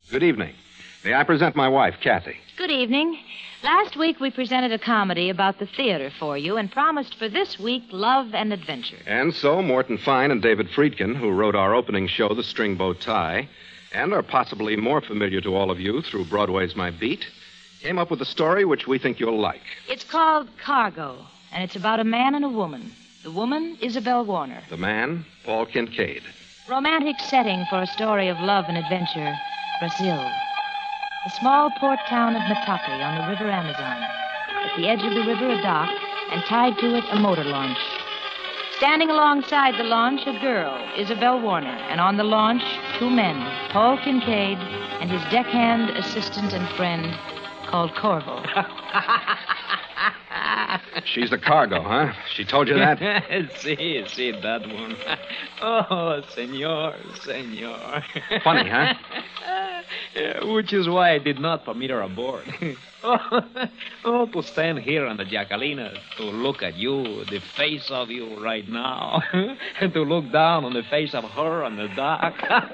Good evening. May I present my wife, Kathy? Good evening. Last week we presented a comedy about the theater for you and promised for this week love and adventure. And so Morton Fine and David Friedkin, who wrote our opening show, The String Bow Tie, and are possibly more familiar to all of you through Broadway's My Beat, came up with a story which we think you'll like. It's called Cargo, and it's about a man and a woman. The woman, Isabel Warner. The man, Paul Kincaid. Romantic setting for a story of love and adventure, Brazil. The small port town of Matapi on the River Amazon. At the edge of the river, a dock, and tied to it, a motor launch. Standing alongside the launch, a girl, Isabel Warner, and on the launch, two men, Paul Kincaid and his deckhand assistant and friend called Corvo. She's the cargo, huh? She told you that? See that one. Oh, senor. Funny, huh? Which is why I did not permit her aboard. To stand here on the Jacalina, to look at you, the face of you right now, and to look down on the face of her on the dock.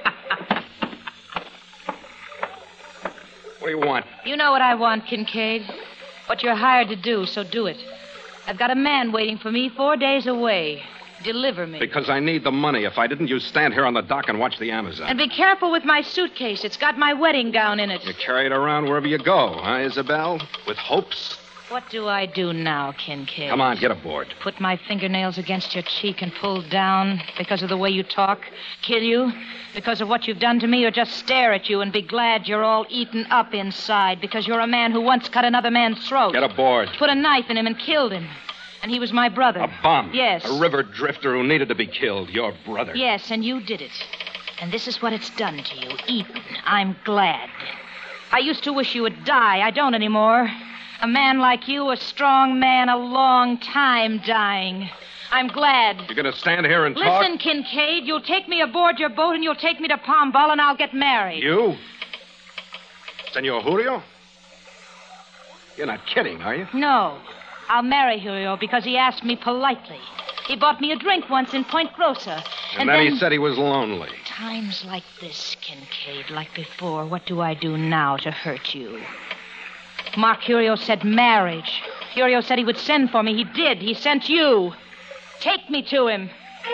What do you want? You know what I want, Kincaid. What you're hired to do, so do it. I've got a man waiting for me 4 days away. Deliver me. Because I need the money. If I didn't, you'd stand here on the dock and watch the Amazon. And be careful with my suitcase. It's got my wedding gown in it. You carry it around wherever you go, huh, Isabel? With hopes? What do I do now, Kincaid? Come on, get aboard. Put my fingernails against your cheek and pull down because of the way you talk? Kill you? Because of what you've done to me? Or just stare at you and be glad you're all eaten up inside because you're a man who once cut another man's throat? Get aboard. Put a knife in him and killed him. And he was my brother. A bum? Yes. A river drifter who needed to be killed. Your brother. Yes, and you did it. And this is what it's done to you. Eaten. I'm glad. I used to wish you would die. I don't anymore. A man like you, a strong man, a long time dying. I'm glad. You're going to stand here and talk? Listen, Kincaid, you'll take me aboard your boat and you'll take me to Pombal and I'll get married. You? Senor Julio? You're not kidding, are you? No. I'll marry Julio because he asked me politely. He bought me a drink once in Point Grossa. And then he said he was lonely. Times like this, Kincaid, like before, what do I do now to hurt you? Mark Julio said marriage. Julio said he would send for me. He did. He sent you. Take me to him.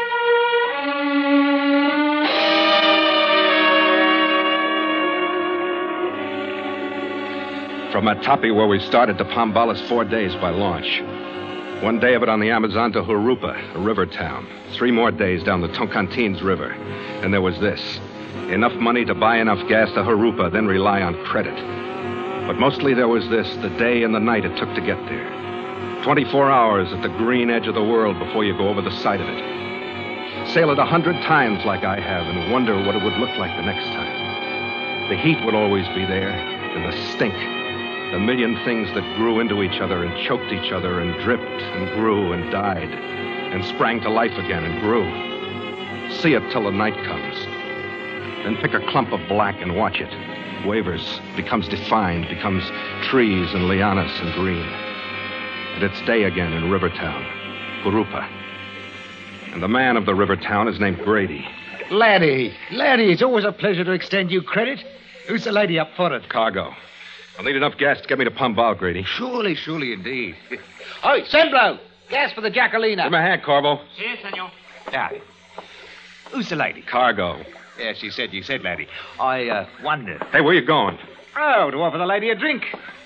From Matapi, where we started, to Pombal is 4 days by launch. 1 day of it on the Amazon to Jurupa, a river town. 3 more days down the Tocantins River. And there was this. Enough money to buy enough gas to Jurupa, then rely on credit. But mostly there was this, the day and the night it took to get there. 24 hours at the green edge of the world before you go over the side of it. Sail it 100 times like I have and wonder what it would look like the next time. The heat would always be there, and the stink. The million things that grew into each other and choked each other and dripped and grew and died and sprang to life again and grew. See it till the night comes. Then pick a clump of black and watch it. Wavers, becomes defined, becomes trees and lianas and green. And it's day again in Rivertown, Jurupa. And the man of the river town is named Grady. Laddie, it's always a pleasure to extend you credit. Who's the lady up for it? Cargo. I'll need enough gas to get me to Pombal, Grady. Surely indeed. Oi, Semblo! Gas for the Jacalina. Give me a hand, Corvo. Si, senor. Yeah. Who's the lady? Cargo. Yes, you said, laddie. I wonder. Hey, where you going? Oh, to offer the lady a drink.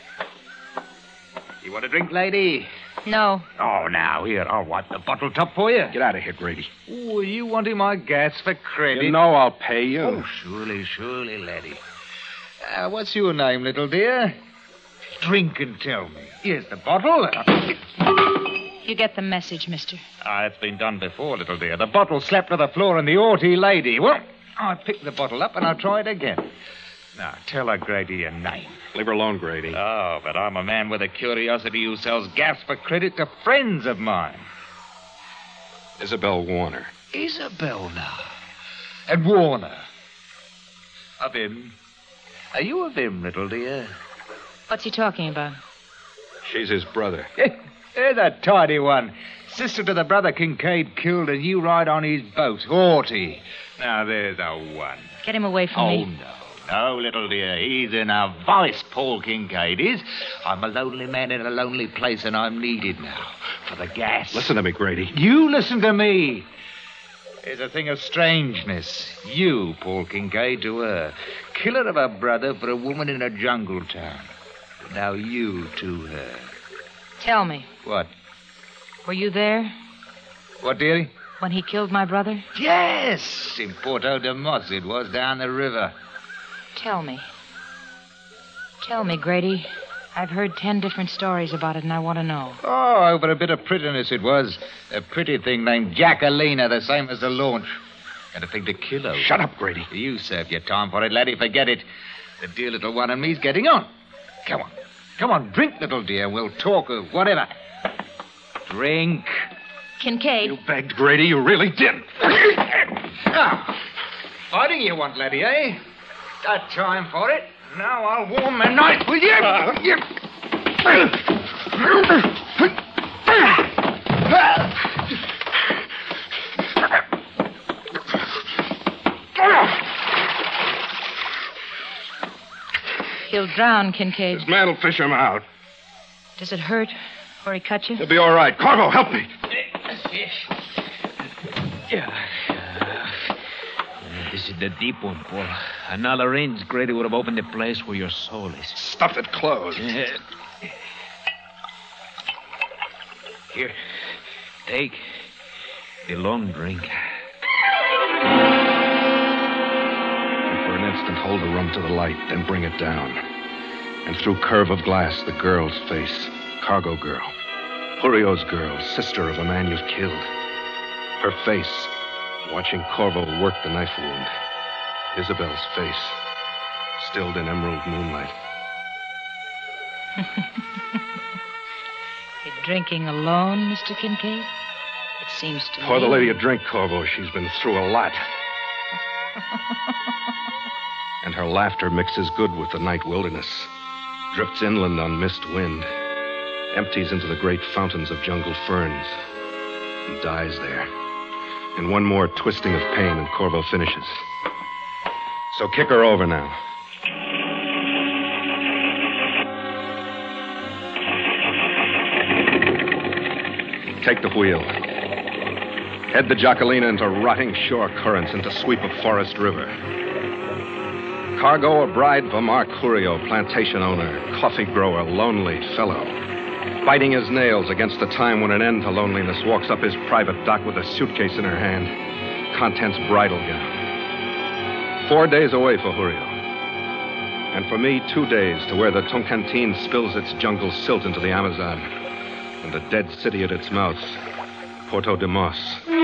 You want a drink, lady? No. Oh, now, here, I'll wipe the bottle top for you. Get out of here, Grady. Oh, you wanting my gas for credit? You know I'll pay you. Oh, surely, laddie. What's your name, little dear? Drink and tell me. Here's the bottle. You get the message, mister. It's been done before, little dear. The bottle slapped to the floor and the haughty lady. Well, I pick the bottle up and I'll try it again. Now, tell her, Grady, your name. Leave her alone, Grady. Oh, but I'm a man with a curiosity who sells gas for credit to friends of mine. Isabel Warner. Isabel now. And Warner. Of him. Are you of him, little dear? What's he talking about? She's his brother. There's a tidy one. Sister to the brother Kincaid killed, and you ride on his boat. Haughty. Now, there's a one. Get him away from me. Oh, no. No, little dear, he's in a vice, Paul Kincaid is. I'm a lonely man in a lonely place, and I'm needed now for the gas. Listen to me, Grady. You listen to me. It's a thing of strangeness. You, Paul Kincaid, to her. Killer of a brother for a woman in a jungle town. Now you to her. Tell me, What? were you there What, dearie? when he killed my brother? Yes, in Porto de Mos it was, down the river. Tell me. Tell me, Grady. I've heard 10 different stories about it, and I want to know. Oh, over a bit of prettiness it was. A pretty thing named Jacquelina, the same as the launch. And a thing to kill her. Shut up, Grady. You served your time for it, laddie. Forget it. The dear little one and me's getting on. Come on. Come on, drink, little dear. We'll talk of whatever. Drink. Kincaid. You begged, Grady. You really did. Now, fighting you want, laddie, eh? Got time for it. Now I'll warm my knife with you. He'll drown, Kincaid. This man will fish him out. Does it hurt where he cut you? He'll be all right. Corvo, help me. This is the deep one, Paul. Another inch, Grady would have opened the place where your soul is. Stuff it closed. Here, take the long drink. And for an instant, hold the rum to the light, then bring it down. And through curve of glass, the girl's face. Cargo girl. Jurio's girl, sister of a man you've killed. Her face, watching Corvo work the knife wound. Isabel's face, stilled in emerald moonlight. You're drinking alone, Mr. Kincaid? It seems to Pour me... the lady a drink, Corvo. She's been through a lot. And her laughter mixes good with the night wilderness. Drifts inland on mist wind. Empties into the great fountains of jungle ferns. And dies there. And one more twisting of pain and Corvo finishes. So kick her over now. Take the wheel. Head the Jacquelina into rotting shore currents, into sweep of Forest River. Cargo a bride for Mark Jurio, plantation owner, coffee grower, lonely fellow. Biting his nails against the time when an end to loneliness walks up his private dock with a suitcase in her hand. Contents bridal gown. 4 days away for Jurio. And for me, 2 days to where the Tocantins spills its jungle silt into the Amazon. And the dead city at its mouth, Porto de Mos.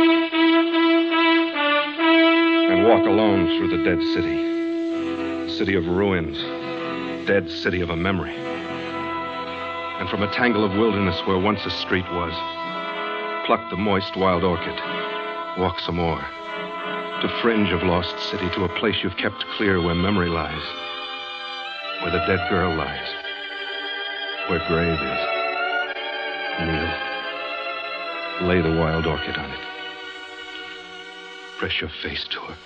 And walk alone through the dead city. City of ruins. Dead city of a memory. And from a tangle of wilderness where once a street was, pluck the moist wild orchid. Walk some more. To fringe of lost city, to a place you've kept clear where memory lies. Where the dead girl lies. Where grave is. Kneel. Lay the wild orchid on it. Press your face to her.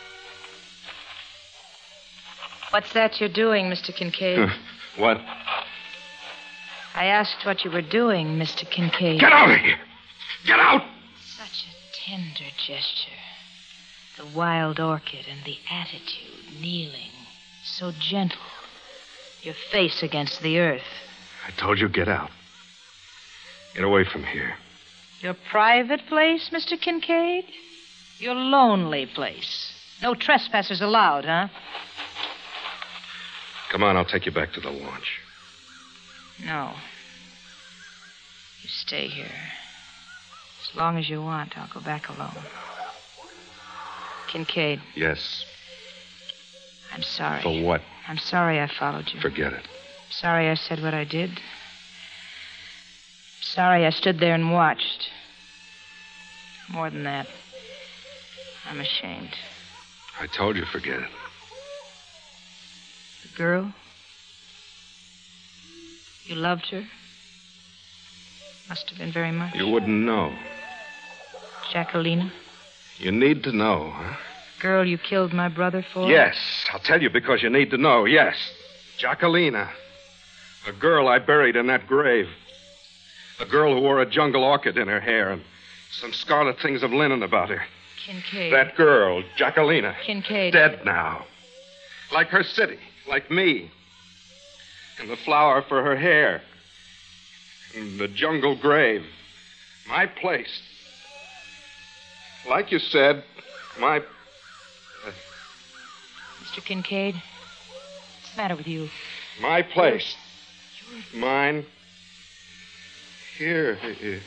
What's that you're doing, Mr. Kincaid? What? I asked what you were doing, Mr. Kincaid. Get out of here! Get out! Such a tender gesture. The wild orchid and the attitude, kneeling. So gentle. Your face against the earth. I told you, get out. Get away from here. Your private place, Mr. Kincaid? Your lonely place. No trespassers allowed, huh? Come on, I'll take you back to the launch. No. You stay here. As long as you want, I'll go back alone. Kincaid, Yes. I'm sorry. For what? I'm sorry I followed you. Forget it. Sorry I said what I did. Sorry I stood there and watched. More than that, I'm ashamed. I told you, forget it. The girl? You loved her? Must have been very much. You wouldn't know. Jacquelina? You need to know, huh? girl you killed my brother for? Yes. I'll tell you because you need to know. Yes. Jacquelina. A girl I buried in that grave. A girl who wore a jungle orchid in her hair and some scarlet things of linen about her. Kincaid. That girl, Jacquelina. Kincaid. Dead now. Like her city. Like me. And the flower for her hair. And the jungle grave. My place. Like you said, my... Mr. Kincaid, what's the matter with you? My place. Mine. Here.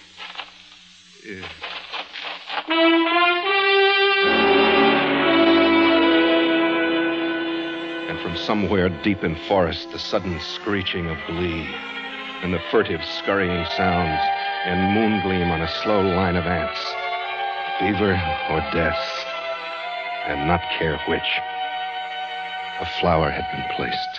And from somewhere deep in forest, the sudden screeching of glee and the furtive scurrying sounds and moon gleam on a slow line of ants. Fever or death, and not care which. A flower had been placed.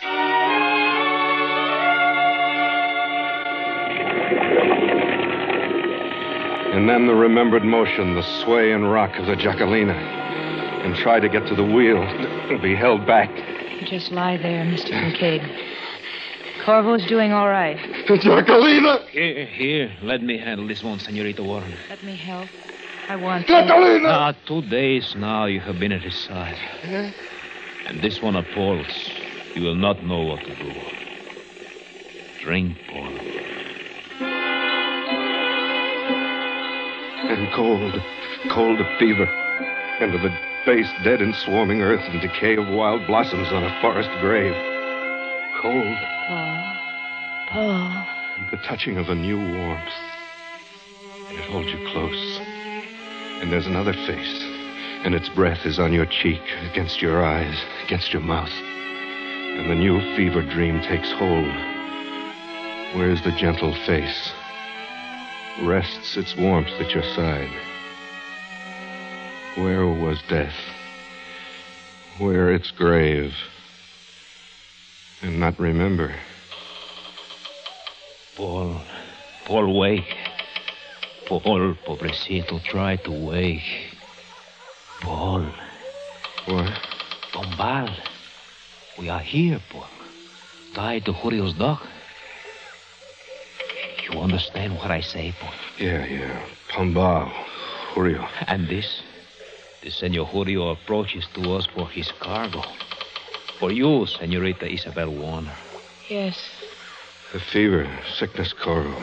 And then the remembered motion, the sway and rock of the Jacquelina, and try to get to the wheel, be held back. Just lie there, Mr. Kincaid. Corvo's doing all right. Jacquelina! Here, let me handle this one, Senorita Warren. Let me help. I want to. Jacquelina! 2 days now you have been at his side. Yeah? And this one appalls. You will not know what to do. Drink, Paul. And cold of fever, and of the base dead and swarming earth and decay of wild blossoms on a forest grave. Cold. Paul. And the touching of a new warmth. And it holds you close. And there's another face, and its breath is on your cheek, against your eyes, against your mouth. And the new fever dream takes hold. Where's the gentle face? Rests its warmth at your side. Where was death? Where its grave? And not remember. Paul, wake. Paul, pobrecito, try to wake. Paul. What? Pombal. We are here, Paul. Tied to Julio's dog. You understand what I say, Paul? Yeah. Pombal. Julio. And this Senor Julio approaches to us for his cargo. For you, Senorita Isabel Warner. Yes. The fever, sickness, Corvo.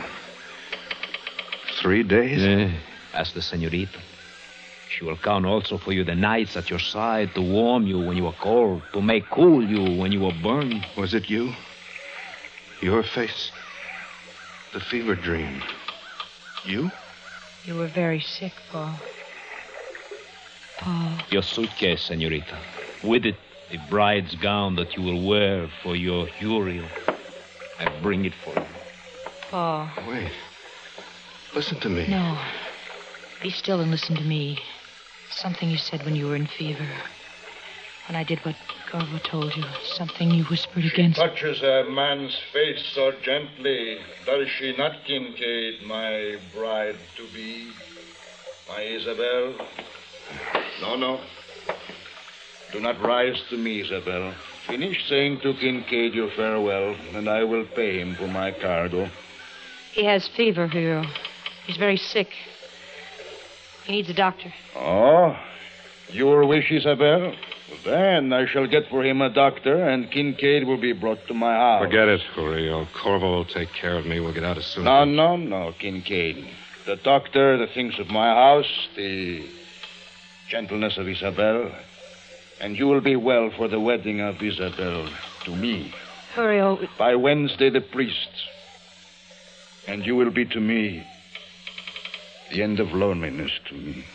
3 days? Ask the senorita. She will count also for you the nights at your side to warm you when you are cold, to make cool you when you are burned. Was it you? Your face? The fever dream. You? You were very sick, Paul. Paul. Your suitcase, senorita. With it, the bride's gown that you will wear for your Uriel. I bring it for you. Paul. Wait. Listen to me. No. Be still and listen to me. Something you said when you were in fever. When I did what Corvo told you. Something you whispered against. Touches a man's face so gently. Does she not, Kincaid, my bride-to-be? My Isabel? No. Do not rise to me, Isabel. Finish saying to Kincaid your farewell, and I will pay him for my cargo. He has fever, Hero. He's very sick. He needs a doctor. Oh, your wish, Isabel? Then I shall get for him a doctor, and Kincaid will be brought to my house. Forget it, Julio. Corvo will take care of me. We'll get out as soon No, as... no, Kincaid. The doctor, the things of my house, the gentleness of Isabel, and you will be well for the wedding of Isabel to me. Hurry, By Wednesday, the priest. And you will be to me the end of loneliness to me.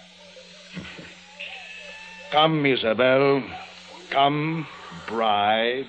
Come, Isabel. Come, bride.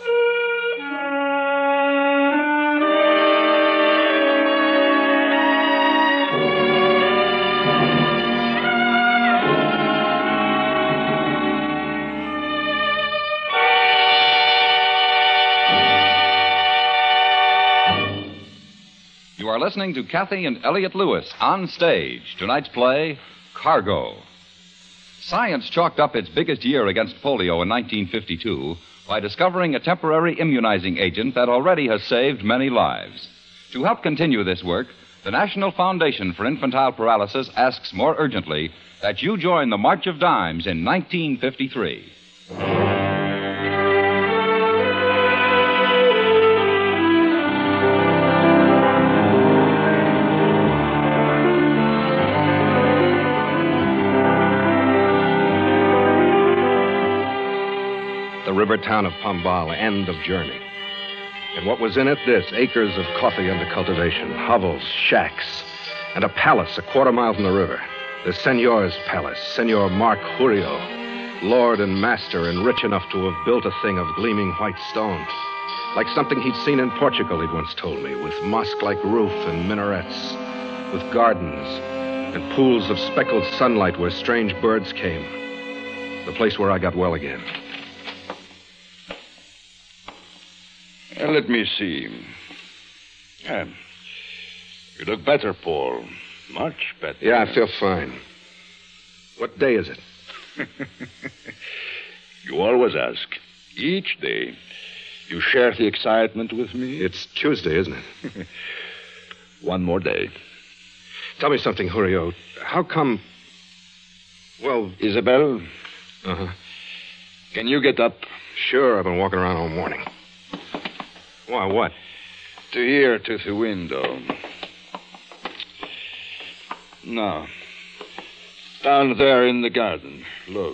You are listening to Kathy and Elliot Lewis on stage. Tonight's play, Cargo. Science chalked up its biggest year against polio in 1952 by discovering a temporary immunizing agent that already has saved many lives. To help continue this work, the National Foundation for Infantile Paralysis asks more urgently that you join the March of Dimes in 1953. The river town of Pombal, end of journey. And what was in it? This: acres of coffee under cultivation, hovels, shacks, and a palace a quarter-mile from the river. The Senor's palace, Senor Mark Jurio, lord and master and rich enough to have built a thing of gleaming white stone. Like something he'd seen in Portugal, he'd once told me, with mosque-like roof and minarets, with gardens and pools of speckled sunlight where strange birds came. The place where I got well again. Let me see. You look better, Paul. Much better. Yeah, I feel fine. What day is it? You always ask. Each day. You share the excitement with me? It's Tuesday, isn't it? One more day. Tell me something, Jurio. How come... Well... Isabel? Uh-huh. Can you get up? Sure, I've been walking around all morning. Why, what? To here, to the window. Now, down there in the garden, look.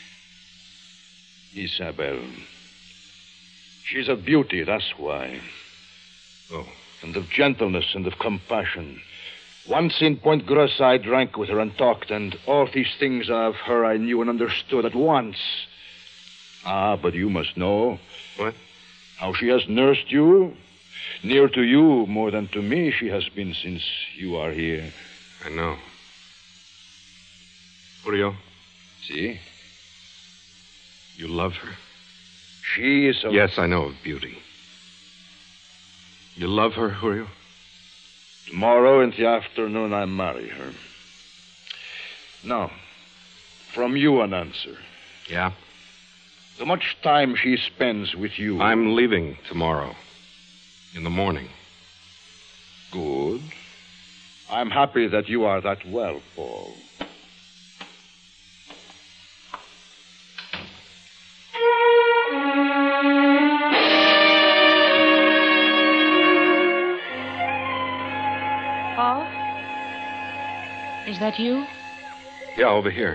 Isabel. She's a beauty, that's why. Oh. And of gentleness and of compassion. Once in Point Grosse, I drank with her and talked, and all these things of her I knew and understood at once. Ah, but you must know. What? How she has nursed you. Near to you more than to me she has been since you are here. I know. Jurio, See? you love her? She is a... Yes, I know of beauty. You love her, Jurio? Tomorrow in the afternoon I marry her. Now, from you an answer. Yeah? How much time she spends with you? I'm leaving tomorrow. In the morning. Good. I'm happy that you are that well, Paul. Paul? Is that you? Yeah, over here.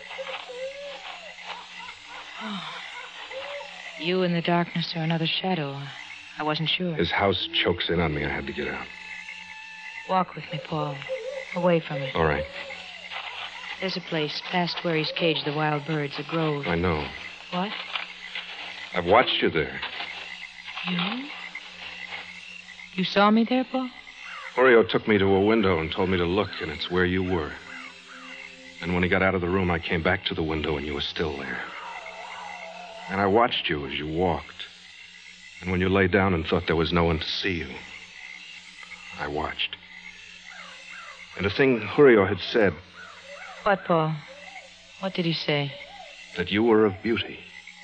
You in the darkness or another shadow. I wasn't sure. His house chokes in on me. I had to get out. Walk with me, Paul. Away from it. All right. There's a place past where he's caged the wild birds, a grove. I know. What? I've watched you there. You? You saw me there, Paul? Jurio took me to a window and told me to look, and it's where you were. And when he got out of the room, I came back to the window, and you were still there. And I watched you as you walked. And when you lay down and thought there was no one to see you, I watched. And a thing Jurio had said, What, Paul? What did he say? that you were of beauty.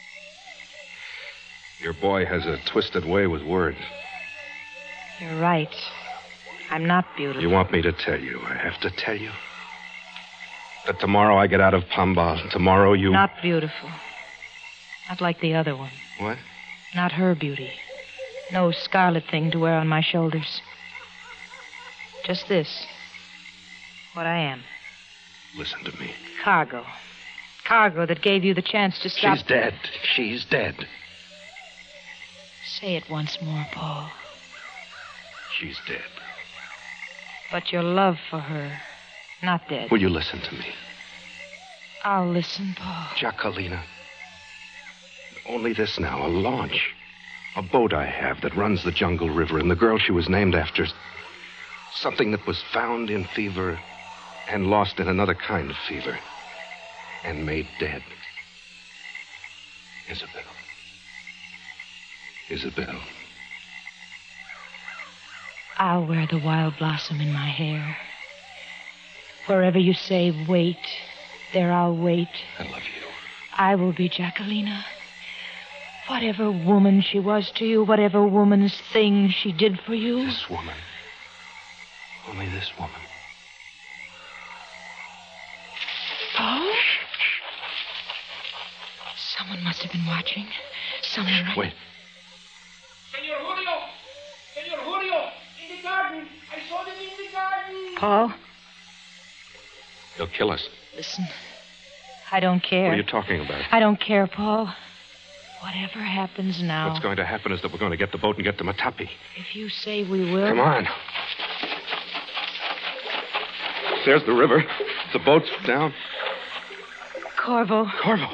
Your boy has a twisted way with words. You're right. I'm not beautiful. You want me to tell you? I have to tell you. That tomorrow I get out of Pombal. Tomorrow you... Not beautiful. Not like the other one. What? Not her beauty. No scarlet thing to wear on my shoulders. Just this. What I am. Listen to me. Cargo. Cargo that gave you the chance to stop... She's dead. She's dead. Say it once more, Paul. She's dead. But your love for her, not dead. Will you listen to me? I'll listen, Paul. Jacquelina. Only this now, a launch. A boat I have that runs the jungle river, and the girl she was named after. Something that was found in fever and lost in another kind of fever. And made dead. Isabel. Isabel. I'll wear the wild blossom in my hair. Wherever you say wait, There I'll wait. I love you. I will be Jacquelina. Whatever woman she was to you, whatever woman's thing she did for you. This woman. Only this woman. Oh? Someone must have been watching. Someone... Wait. Senor Julio! Senor Julio! In the garden! I saw them in the garden! Paul, He'll kill us. listen. I don't care. What are you talking about? I don't care, Paul. Whatever happens now. What's going to happen is that we're going to get the boat and get to Matapi. If you say we will... Come on. There's the river. The boat's down. Corvo. Corvo.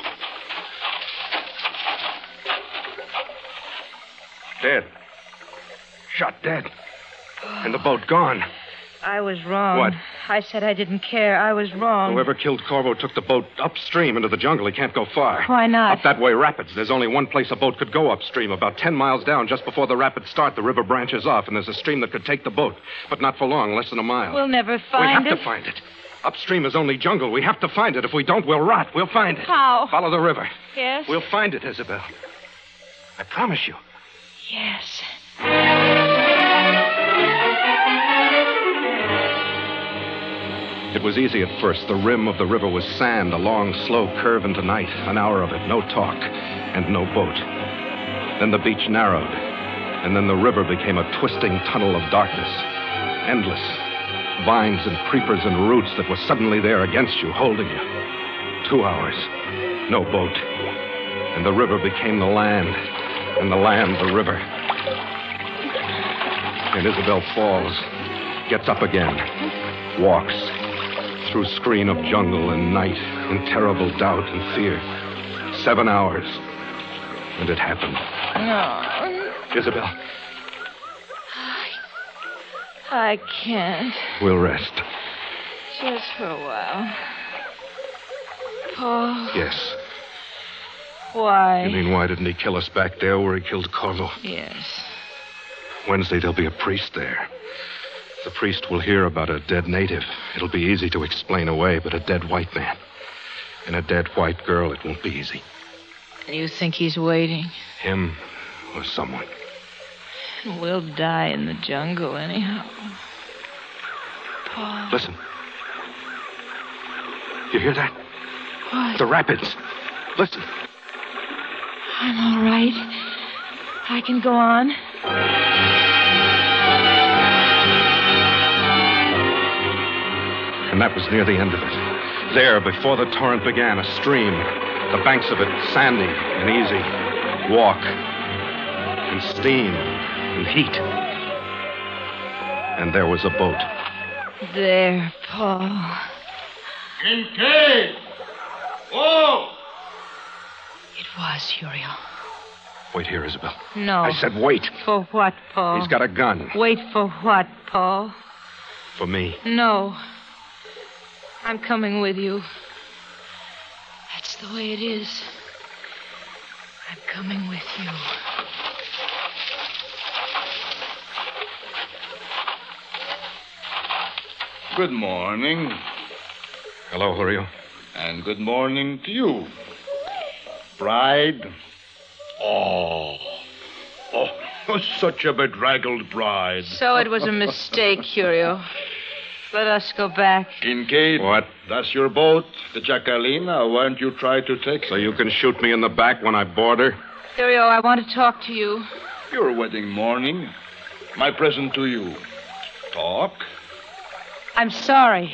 Dead. Shot dead. And the boat gone. I was wrong. What? I said I didn't care. I was wrong. Whoever killed Corvo took the boat upstream into the jungle. He can't go far. Why not? Up that way, rapids. There's only one place a boat could go upstream. About 10 miles down, just before the rapids start, the river branches off, and there's a stream that could take the boat. But not for long, less than a mile. We'll never find We have to find it. Upstream is only jungle. We have to find it. If we don't, we'll rot. We'll find it. How? Follow the river. Yes? We'll find it, Isabel. I promise you. Yes. It was easy at first. The rim of the river was sand, a long, slow curve into night. An hour of it, no talk, and no boat. Then the beach narrowed, and then the river became a twisting tunnel of darkness. Endless. Vines and creepers and roots that were suddenly there against you, holding you. 2 hours. No boat. And the river became the land, and the land the river. And Isabel falls, gets up again, walks through screen of jungle and night in terrible doubt and fear. 7 hours. And it happened. No. Isabel, I can't. we'll rest. Just for a while. Paul, Yes. why? You mean why didn't he kill us back there where he killed Corvo? Yes. Wednesday there'll be a priest there. The priest will hear about a dead native. It'll be easy to explain away, but a dead white man and a dead white girl, it won't be easy. You think he's waiting? Him or someone. We'll die in the jungle anyhow. Paul. Listen. You hear that? What? The rapids. Listen. I'm all right. I can go on. And that was near the end of it. There, before the torrent began, a stream. The banks of it sandy and easy. Walk. And steam. And heat. And there was a boat. There, Paul. Kincaid! Whoa! It was Uriel. Wait here, Isabel. No. I said wait. For what, Paul? He's got a gun. Wait for what, Paul? For me. No. I'm coming with you. That's the way it is. I'm coming with you. Good morning. Hello, Julio. And good morning to you. Bride. Oh, such a bedraggled bride. So it was a mistake, Curio. Let us go back. Kincaid. What? That's your boat, the Jacquelina. Why don't you try to take So you can shoot me in the back when I board her? Curio, I want to talk to you. your wedding morning? My present to you. Talk. I'm sorry.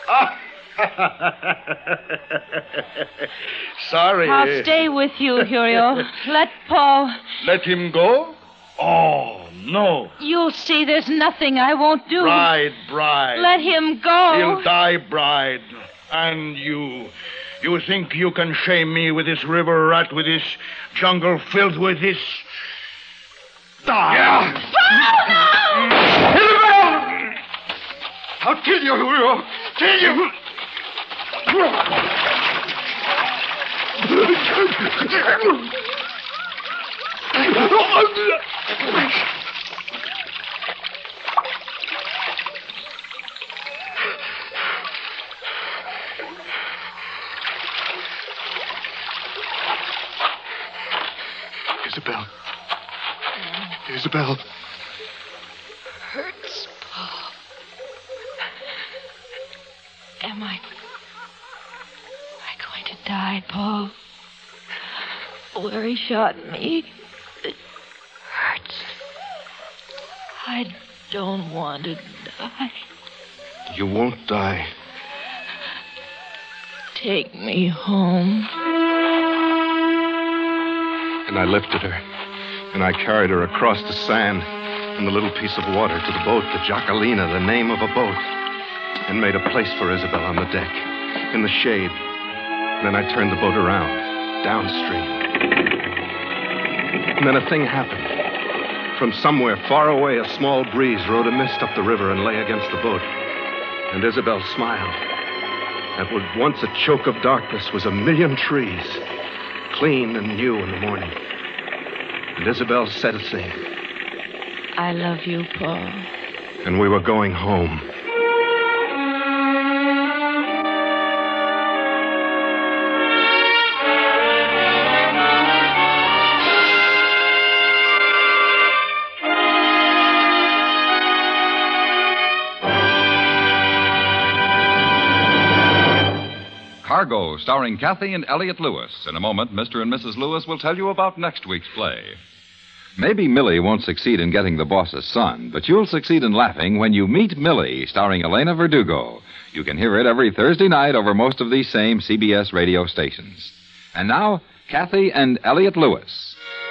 Sorry. I'll stay with you, Curio. Let Paul... Let him go? Oh, no. You'll see there's nothing I won't do. Bride. Let him go. He'll die, bride. And you think you can shame me with this river rat, with this jungle filled with this... Die. Yeah. Isabel! I'll kill you, Julio. Kill you. Isabel. Hurts, Paul. Am I going to die, Paul? Where he shot me, it hurts. I don't want to die. You won't die. Take me home. And I lifted her, and I carried her across the sand and the little piece of water to the boat, the Jacquelina, the name of a boat, and made a place for Isabel on the deck, in the shade. And then I turned the boat around, downstream. And then a thing happened. From somewhere far away, a small breeze rode a mist up the river and lay against the boat. And Isabel smiled. That what once a choke of darkness was a million trees, clean and new in the morning. And Isabel said a thing. I love you, Paul. And we were going home. Cargo, starring Kathy and Elliot Lewis. In a moment, Mr. and Mrs. Lewis will tell you about next week's play. Maybe Millie won't succeed in getting the boss's son, but you'll succeed in laughing when you meet Millie, starring Elena Verdugo. You can hear it every Thursday night over most of these same CBS radio stations. And now, Kathy and Elliot Lewis.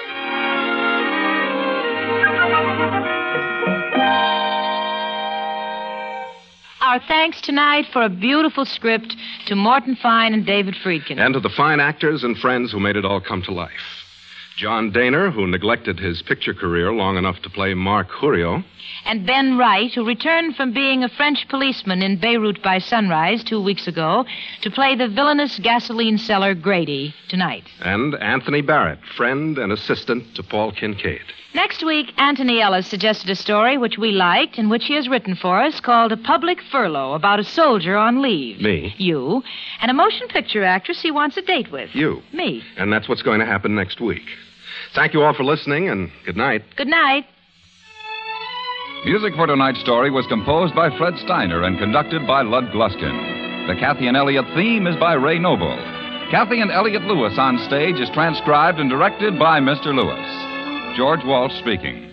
Our thanks tonight for a beautiful script to Morton Fine and David Friedkin. And to the fine actors and friends who made it all come to life. John Daner, who neglected his picture career long enough to play Mark Hurio. And Ben Wright, who returned from being a French policeman in Beirut by Sunrise 2 weeks ago to play the villainous gasoline seller Grady tonight. And Anthony Barrett, friend and assistant to Paul Kincaid. Next week, Anthony Ellis suggested a story which we liked and which he has written for us called A Public Furlough, about a soldier on leave. Me. You. And a motion picture actress he wants a date with. You. Me. And that's what's going to happen next week. Thank you all for listening, and good night. Good night. Music for tonight's story was composed by Fred Steiner and conducted by Lud Gluskin. The Kathy and Elliot theme is by Ray Noble. Kathy and Elliot Lewis on stage is transcribed and directed by Mr. Lewis. George Walsh speaking.